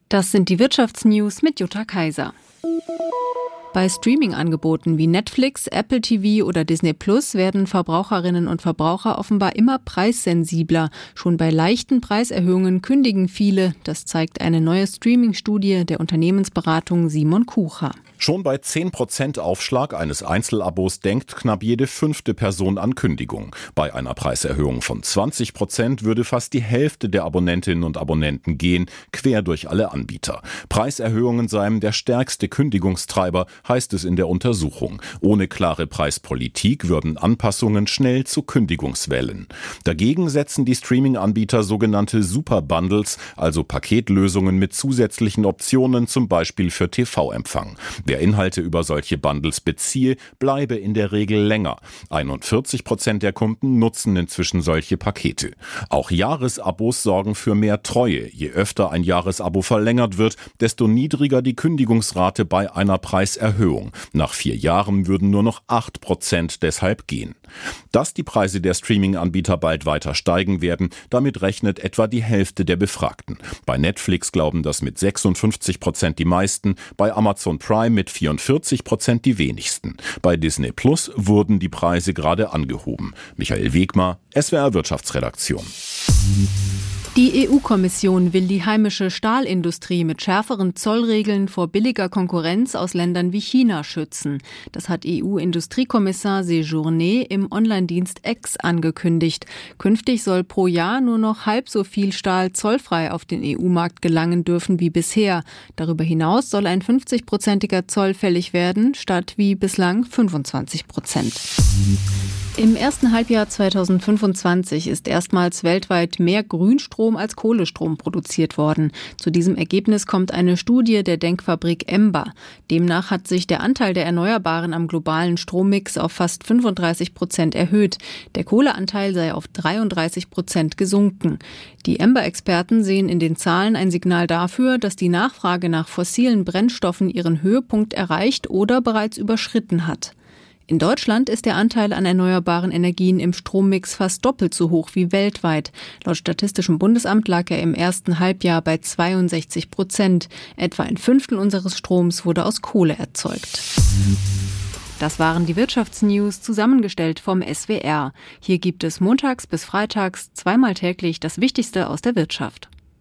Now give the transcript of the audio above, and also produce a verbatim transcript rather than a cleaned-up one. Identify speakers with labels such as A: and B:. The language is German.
A: Das sind die Wirtschaftsnews mit Jutta Kaiser. Bei Streaming-Angeboten wie Netflix, Apple T V oder Disney Plus werden Verbraucherinnen und Verbraucher offenbar immer preissensibler. Schon bei leichten Preiserhöhungen kündigen viele. Das zeigt eine neue Streaming-Studie der Unternehmensberatung Simon Kucher.
B: Schon bei zehn Prozent Aufschlag eines Einzelabos denkt knapp jede fünfte Person an Kündigung. Bei einer Preiserhöhung von zwanzig Prozent würde fast die Hälfte der Abonnentinnen und Abonnenten gehen, quer durch alle Anbieter. Preiserhöhungen seien der stärkste Kündigungstreiber, heißt es in der Untersuchung. Ohne klare Preispolitik würden Anpassungen schnell zu Kündigungswellen. Dagegen setzen die Streaming-Anbieter sogenannte Super-Bundles, also Paketlösungen mit zusätzlichen Optionen, zum Beispiel für T V-Empfang. Wer Inhalte über solche Bundles beziehe, bleibe in der Regel länger. einundvierzig Prozent der Kunden nutzen inzwischen solche Pakete. Auch Jahresabos sorgen für mehr Treue. Je öfter ein Jahresabo verlängert wird, desto niedriger die Kündigungsrate bei einer Preiserhöhung. Nach vier Jahren würden nur noch acht Prozent deshalb gehen. Dass die Preise der Streaming-Anbieter bald weiter steigen werden, damit rechnet etwa die Hälfte der Befragten. Bei Netflix glauben das mit sechsundfünfzig Prozent die meisten, bei Amazon Prime mit vierundvierzig Prozent die wenigsten. Bei Disney Plus wurden die Preise gerade angehoben. Michael Wegmar, S W R Wirtschaftsredaktion.
A: Die E U-Kommission will die heimische Stahlindustrie mit schärferen Zollregeln vor billiger Konkurrenz aus Ländern wie China schützen. Das hat E U-Industriekommissar Séjourné im Online-Dienst X angekündigt. Künftig soll pro Jahr nur noch halb so viel Stahl zollfrei auf den E U-Markt gelangen dürfen wie bisher. Darüber hinaus soll ein fünfzig-prozentiger Zoll fällig werden, statt wie bislang fünfundzwanzig Prozent. Im ersten Halbjahr zweitausendfünfundzwanzig ist erstmals weltweit mehr Grünstrom als Kohlestrom produziert worden. Zu diesem Ergebnis kommt eine Studie der Denkfabrik Emba. Demnach hat sich der Anteil der Erneuerbaren am globalen Strommix auf fast fünfunddreißig Prozent erhöht. Der Kohleanteil sei auf dreiunddreißig Prozent gesunken. Die Emba-Experten sehen in den Zahlen ein Signal dafür, dass die Nachfrage nach fossilen Brennstoffen ihren Höhepunkt erreicht oder bereits überschritten hat. In Deutschland ist der Anteil an erneuerbaren Energien im Strommix fast doppelt so hoch wie weltweit. Laut Statistischem Bundesamt lag er im ersten Halbjahr bei zweiundsechzig Prozent. Etwa ein Fünftel unseres Stroms wurde aus Kohle erzeugt. Das waren die Wirtschaftsnews, zusammengestellt vom S W R. Hier gibt es montags bis freitags zweimal täglich das Wichtigste aus der Wirtschaft.